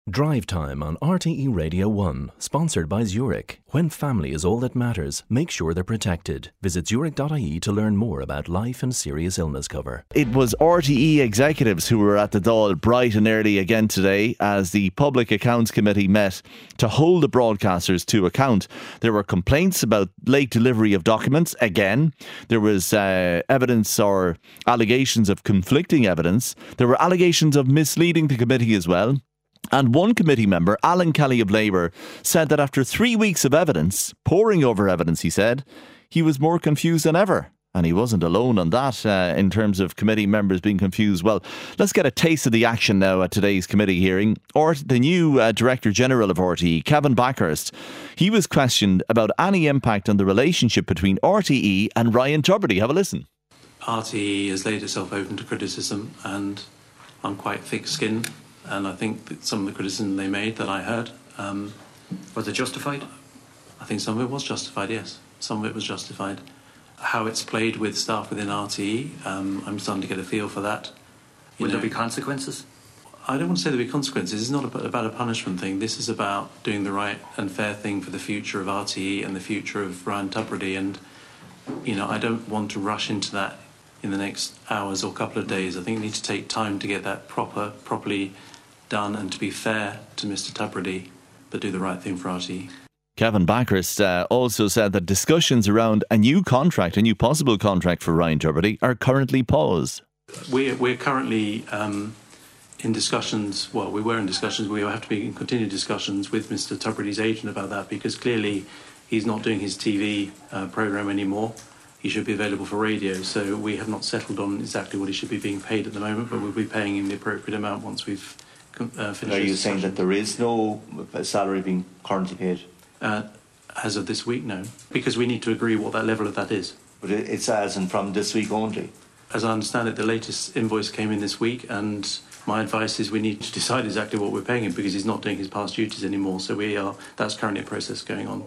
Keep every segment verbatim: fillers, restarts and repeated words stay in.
Drive Time on R T E Radio one, sponsored by Zurich. When family is all that matters, make sure they're protected. Visit zurich dot I E to learn more about life and serious illness cover. It was R T E executives who were at the Dáil bright and early again today as the Public Accounts Committee met to hold the broadcasters to account. There were complaints about late delivery of documents again. There was uh, evidence or allegations of conflicting evidence. There were allegations of misleading the committee as well. And one committee member, Alan Kelly of Labour, said that after three weeks of evidence, poring over evidence, he said, he was more confused than ever. And he wasn't alone on that uh, in terms of committee members being confused. Well, let's get a taste of the action now at today's committee hearing. Or the new uh, Director General of R T E, Kevin Backhurst, he was questioned about any impact on the relationship between R T E and Ryan Tubridy. Have a listen. R T E has laid itself open to criticism, and I'm quite thick-skinned. And I think that some of the criticism they made that I heard... Um, was it justified? I think some of it was justified, yes. Some of it was justified. How it's played with staff within R T E, um, I'm starting to get a feel for that. You Will know, there be consequences? I don't want to say there'll be consequences. It's not about a punishment thing. This is about doing the right and fair thing for the future of R T E and the future of Ryan Tubridy. And, you know, I don't want to rush into that in the next hours or couple of days. I think we need to take time to get that proper, properly done and to be fair to Mister Tubridy, but do the right thing for R T E. Kevin Backhurst uh, also said that discussions around a new contract, a new possible contract for Ryan Tubridy, are currently paused. We're, we're currently um, in discussions, well, we were in discussions, we have to be in continued discussions with Mister Tubridy's agent about that, because clearly he's not doing his T V uh, programme anymore. He should be available for radio, so we have not settled on exactly what he should be being paid at the moment, but we'll be paying him the appropriate amount once we've uh, finished. Are you saying that there is no salary being currently paid? Uh, as of this week, no, because we need to agree what that level of that is. But it's as and from this week only? As I understand it, the latest invoice came in this week, and my advice is we need to decide exactly what we're paying him, because he's not doing his past duties anymore, so we are. That's currently a process going on.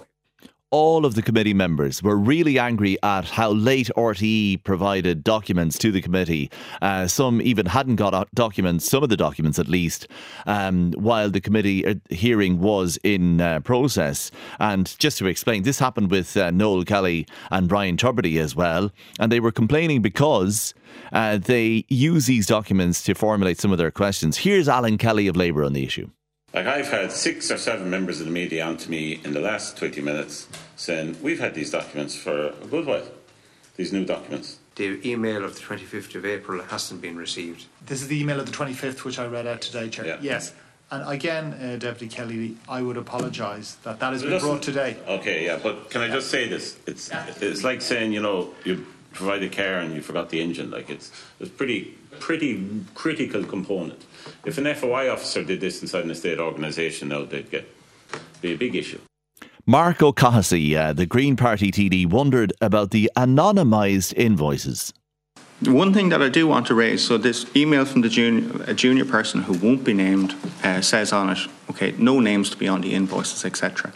All of the committee members were really angry at how late R T E provided documents to the committee. Uh, some even hadn't got documents, some of the documents at least, um, while the committee hearing was in uh, process. And just to explain, this happened with uh, Noel Kelly and Ryan Tubridy as well. And they were complaining because uh, they use these documents to formulate some of their questions. Here's Alan Kelly of Labour on the issue. Like, I've had six or seven members of the media on to me in the last twenty minutes saying, we've had these documents for a good while, these new documents. The email of the twenty-fifth of April hasn't been received. This is the email of the twenty-fifth, which I read out today, Chair. Yeah. Yes. And again, uh, Deputy Kelly, I would apologise that that has But been brought today. Okay, yeah, but can I just say this? It's it's like saying, you know, you provide a car and you forgot the engine. Like, it's it's pretty pretty critical component. If an F O I officer did this inside an state organisation, now they'd get be a big issue. Mark O'Cahasey, uh, the Green Party T D, wondered about the anonymised invoices. One thing that I do want to raise, so this email from the junior, a junior person who won't be named uh, says on it, okay, no names to be on the invoices, et cetera.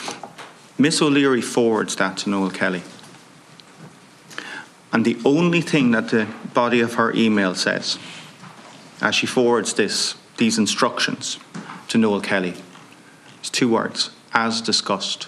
Miss O'Leary forwards that to Noel Kelly. And the only thing that the body of her email says, as she forwards this, these instructions to Noel Kelly, is two words: as discussed.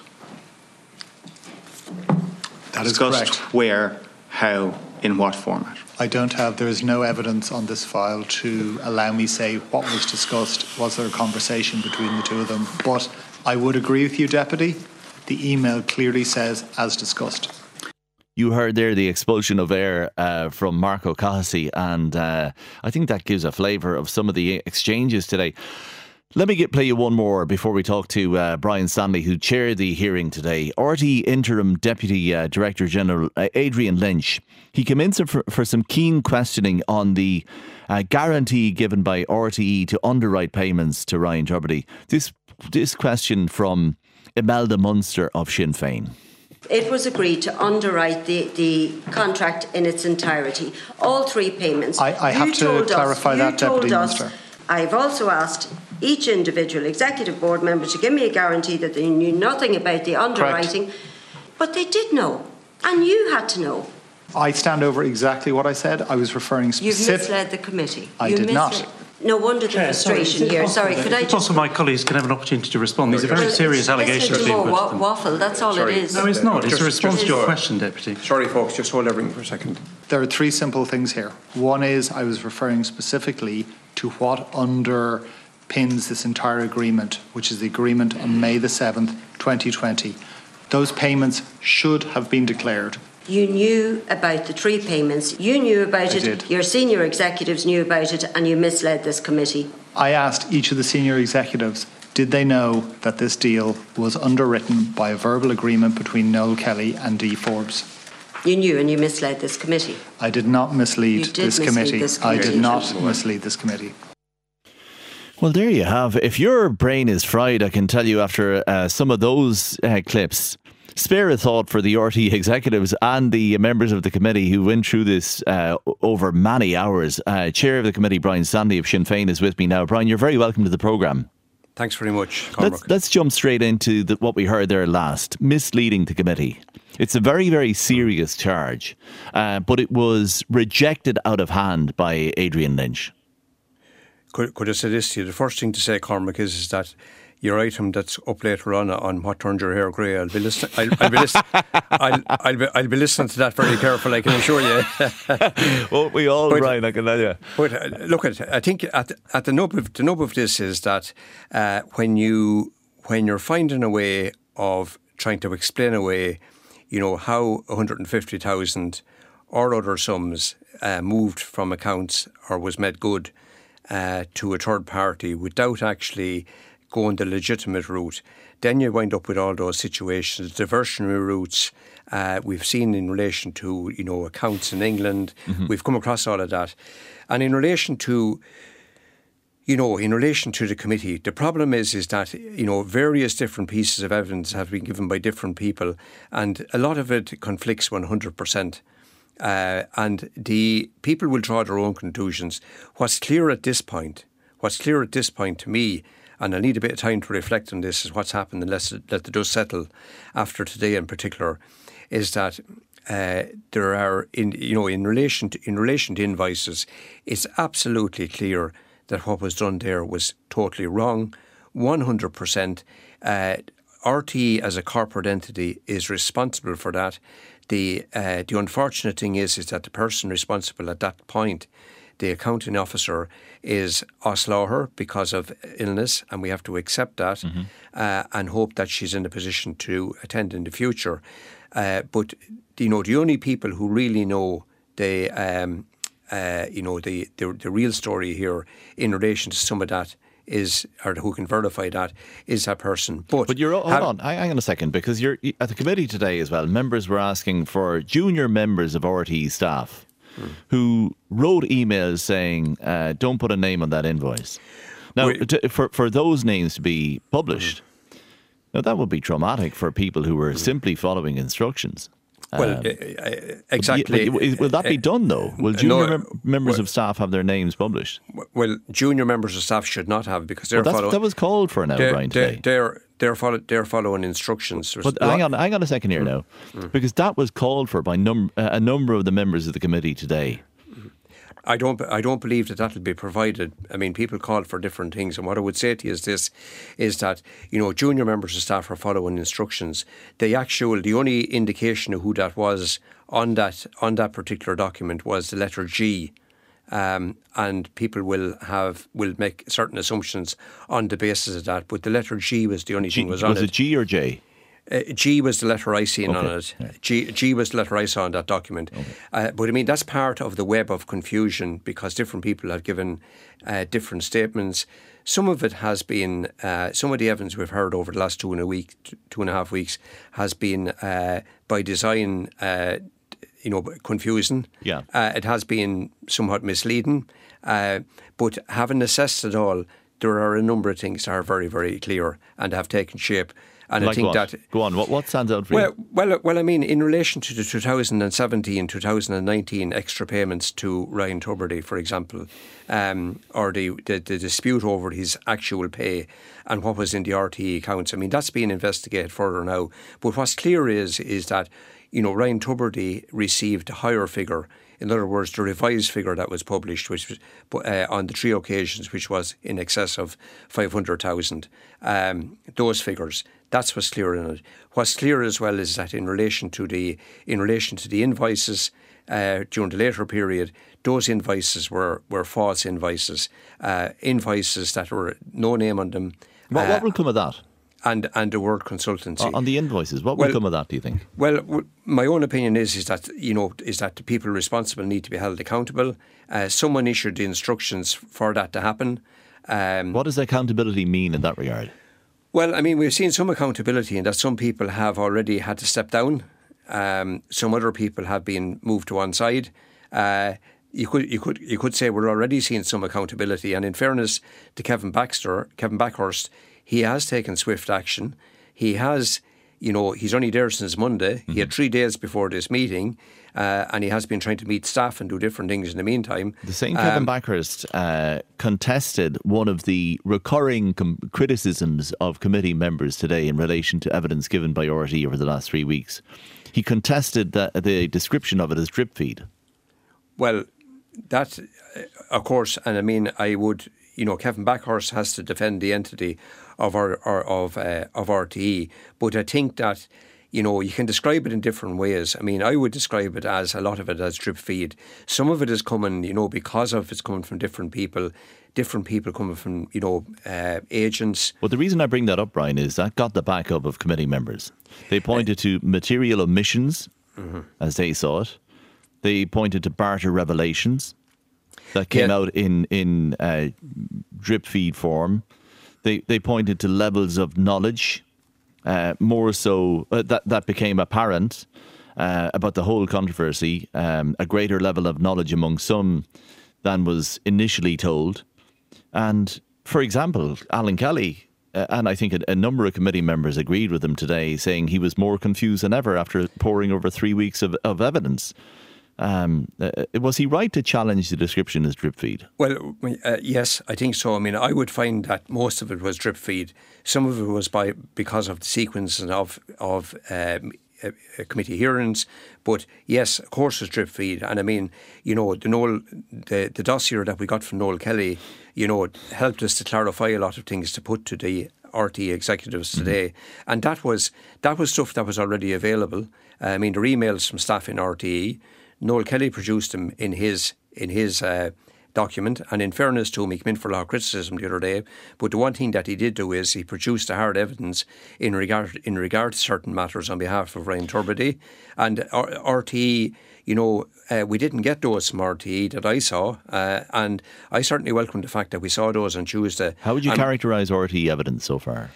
That is discussed correct. Where, how, in what format? I don't have, there is no evidence on this file to allow me say what was discussed, was there a conversation between the two of them. But I would agree with you, Deputy. The email clearly says as discussed. You heard there the expulsion of air uh, from Mark O'Cahasey, and uh, I think that gives a flavour of some of the exchanges today. Let me get play you one more before we talk to uh, Brian Stanley, who chaired the hearing today. R T E Interim Deputy uh, Director General uh, Adrian Lynch, he came in for, for some keen questioning on the uh, guarantee given by R T E to underwrite payments to Ryan Tubridy. This, this question from Imelda Munster of Sinn Féin. It was agreed to underwrite the, the contract in its entirety. All three payments. I, I have to clarify us, that, Deputy Minister. I've also asked each individual executive board member to give me a guarantee that they knew nothing about the underwriting. Correct. But they did know. And you had to know. I stand over exactly what I said. I was referring specifically. You've misled the committee. I you did misled. not. No wonder the Chair, frustration sorry, here. Sorry, could I just... just... Also, my colleagues can have an opportunity to respond. These are very well, serious allegations listen to being more put wa- to them. waffle, that's all Sorry. it is. No, it's not. It's Just- a response just- to your question, Deputy. Sorry, folks, just hold everything for a second. There are three simple things here. One is I was referring specifically to what underpins this entire agreement, which is the agreement on May the seventh, twenty twenty. Those payments should have been declared. You knew about the three payments. You knew about I it. did. Your senior executives knew about it, and you misled this committee. I asked each of the senior executives, did they know that this deal was underwritten by a verbal agreement between Noel Kelly and Dee Forbes? You knew, and you misled this committee. I did not mislead, You did this, mislead committee. this I committee. did not mislead this committee. Well, there you have. If your brain is fried, I can tell you after uh, some of those uh, clips, spare a thought for the R T E executives and the members of the committee who went through this uh, over many hours. Uh, Chair of the committee, Brian Stanley of Sinn Féin, is with me now. Brian, you're very welcome to the programme. Thanks very much, Cormac. Let's, let's jump straight into the, what we heard there last, misleading the committee. It's a very, very serious charge, uh, but it was rejected out of hand by Adrian Lynch. Could, could I say this to you? The first thing to say, Cormac, is, is that your item that's up later on on what turned your hair grey, I'll be listening. I'll, I'll be listening. I'll, I'll be I'll be listening to that very carefully. I can assure you. Well, we all, but, Brian, I can tell you. But uh, look at, I think at at the nub of the nub of this is that uh, when you when you're finding a way of trying to explain away, you know, how one hundred fifty thousand or other sums uh, moved from accounts or was made good uh, to a third party without actually going the legitimate route, then you wind up with all those situations, diversionary routes. Uh, we've seen in relation to, you know, accounts in England. Mm-hmm. We've come across all of that. And in relation to, you know, in relation to the committee, the problem is, is that, you know, various different pieces of evidence have been given by different people, and a lot of it conflicts one hundred percent. Uh, and the people will draw their own conclusions. What's clear at this point, what's clear at this point to me, and I need a bit of time to reflect on this, is what's happened, unless it, let the dust settle after today in particular, is that uh, there are, in you know, in relation to, in relation to invoices, it's absolutely clear that what was done there was totally wrong, one hundred percent. Uh, R T E as a corporate entity is responsible for that. The uh, the unfortunate thing is, is that the person responsible at that point, the accounting officer, is Oslaughter because of illness, and we have to accept that mm-hmm. uh, and hope that she's in a position to attend in the future. Uh, but you know, the only people who really know the um, uh, you know the, the the real story here in relation to some of that is, or who can verify that, is that person. But, but you're hold have, on, hang on a second, because you're at the committee today as well. Members were asking for junior members of R T E staff who wrote emails saying, uh, don't put a name on that invoice. Now, to, for, for those names to be published, mm. now that would be traumatic for people who were mm. simply following instructions. Well, um, uh, exactly. But, but will that be done, though? Will junior no, mem- members well, of staff have their names published? Well, junior members of staff should not have, because they're well, following... That was called for now, they're, Brian, today. They're, they're, they're, follow, they're following instructions. But hang on, hang on a second here mm. now, mm. because that was called for by num- uh, a number of the members of the committee today. I don't. I don't believe that that will be provided. I mean, people call for different things, and what I would say to you is this: is that, you know, junior members of staff are following instructions. The actual, the only indication of who that was on that on that particular document was the letter G, um, and people will have will make certain assumptions on the basis of that. But the letter G was the only G, thing was on was it. Was it G or J? Uh, G was the letter I seen okay. on it. Yeah. G, G was the letter I saw on that document. Okay. Uh, but I mean, that's part of the web of confusion, because different people have given uh, different statements. Some of it has been, uh, some of the evidence we've heard over the last two and a week, two and a half weeks, has been uh, by design, uh, you know, confusing. Yeah. Uh, it has been somewhat misleading. Uh, but having assessed it all, there are a number of things that are very, very clear and have taken shape. And like I think what? that Go on. What what stands out for well, you? Well, well, I mean, in relation to the two thousand seventeen, two thousand nineteen extra payments to Ryan Tubridy, for example, um, or the, the the dispute over his actual pay and what was in the R T E accounts. I mean, that's being investigated further now. But what's clear is is that, you know, Ryan Tubridy received a higher figure. In other words, the revised figure that was published, which was uh, on the three occasions, which was in excess of five hundred thousand, um, those figures, that's what's clear in it. What's clear as well is that in relation to the in relation to the invoices uh, during the later period, those invoices were, were false invoices, uh, invoices that were no name on them. What, uh, what will come of that? And and the word consultancy On the invoices, what will well, come of that, do you think? Well, w- my own opinion is is that you know is that the people responsible need to be held accountable. Uh, someone issued the instructions for that to happen. Um, what does accountability mean in that regard? Well, I mean, we've seen some accountability in that some people have already had to step down. Um, some other people have been moved to one side. Uh, You could you could you could say we're already seeing some accountability, and in fairness to Kevin Baxter, Kevin Backhurst, he has taken swift action. He has, you know, he's only there since Monday. Mm-hmm. He had three days before this meeting, uh, and he has been trying to meet staff and do different things in the meantime. The same Kevin um, Backhurst uh, contested one of the recurring com- criticisms of committee members today in relation to evidence given by R T E over the last three weeks. He contested the, the description of it as drip feed. Well, that, of course, and I mean, I would, you know, Kevin Backhurst has to defend the entity of our, our of uh, of R T E, but I think that, you know, you can describe it in different ways. I mean, I would describe it as a lot of it as drip feed. Some of it is coming, you know, because of it's coming from different people, different people coming from, you know, uh, agents. Well, the reason I bring that up, Brian, is that got the backup of committee members. They pointed uh, to material omissions, mm-hmm. as they saw it. They pointed to barter revelations that came yeah. out in in uh, drip feed form. They they pointed to levels of knowledge, uh, more so uh, that that became apparent uh, about the whole controversy. Um, a greater level of knowledge among some than was initially told. And for example, Alan Kelly, uh, and I think a, a number of committee members agreed with him today, saying he was more confused than ever after poring over three weeks of, of evidence. Um, uh, was he right to challenge the description as drip feed? Well, uh, yes, I think so. I mean, I would find that most of it was drip feed. Some of it was by because of the sequence of of um, uh, committee hearings. But yes, of course, it's drip feed. And I mean, you know, the Noel, the, the dossier that we got from Noel Kelly, you know, helped us to clarify a lot of things to put to the R T E executives today, mm-hmm. and that was that was stuff that was already available. Uh, I mean, there were emails from staff in R T E. Noel Kelly produced them in his in his uh, document, and in fairness to him, he came in for a lot of criticism the other day. But the one thing that he did do is he produced the hard evidence in regard in regard to certain matters on behalf of Ryan Tubridy and R T E. You know, uh, we didn't get those from R T E that I saw, uh, and I certainly welcome the fact that we saw those on Tuesday. How would you and, characterise R T E evidence so far?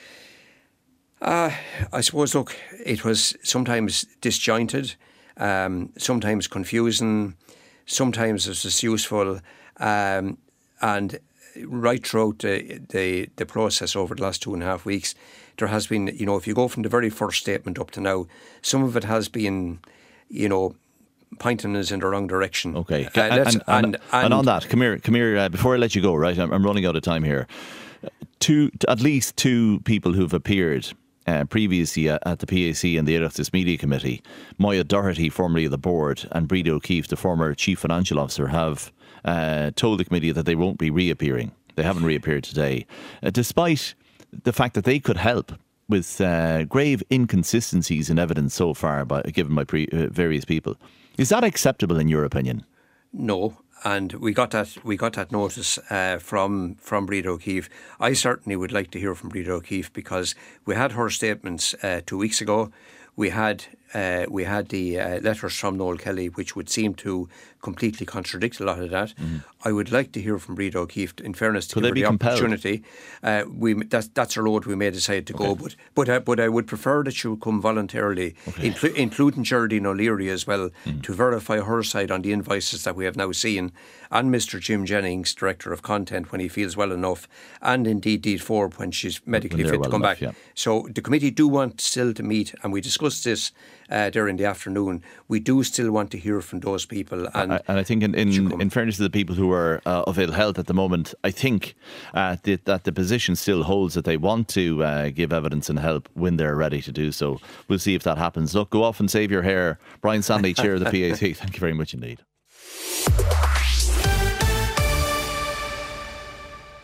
Uh, I suppose, look, it was sometimes disjointed. Um, sometimes confusing, sometimes it's just useful, um, and right throughout the, the the process over the last two and a half weeks, there has been, you know, if you go from the very first statement up to now, some of it has been, you know, pointing us in the wrong direction. Okay, uh, and, and, and, and, and on that, come here, come here. Uh, before I let you go, right, I'm, I'm running out of time here. Two, at least two people who've appeared Uh, previously uh, at the P A C and the Oireachtas Media Committee, Moya Doherty, formerly of the board, and Breda O'Keefe, the former Chief Financial Officer, have uh, told the committee that they won't be reappearing. They haven't reappeared today, uh, despite the fact that they could help with uh, grave inconsistencies in evidence so far by, given by pre, uh, various people. Is that acceptable in your opinion? No. And we got that we got that notice uh, from from Breda O'Keefe. I certainly would like to hear from Breda O'Keefe, because we had her statements uh, two weeks ago. We had uh, we had the uh, letters from Noel Kelly, which would seem to completely contradict a lot of that. Mm-hmm. I would like to hear from Breda O'Keefe. In fairness, to Could give her the compelled? opportunity, uh, we that's that's a road we may decide to okay. go. But but uh, but I would prefer that she would come voluntarily, okay. inclu- including Geraldine O'Leary as well, mm-hmm. to verify her side on the invoices that we have now seen, and Mister Jim Jennings, Director of Content, when he feels well enough, and indeed Deed Forbes when she's medically when fit well to come enough, back. Yeah. So the committee do want still to meet, and we discussed this uh, there in the afternoon, we do still want to hear from those people. And, and, I, and I think in, in, in fairness to the people who are uh, of ill health at the moment, I think uh, the, that the position still holds that they want to uh, give evidence and help when they're ready to do so. We'll see if that happens. Look, go off and save your hair. Brian Stanley, Chair of the P A T, thank you very much indeed.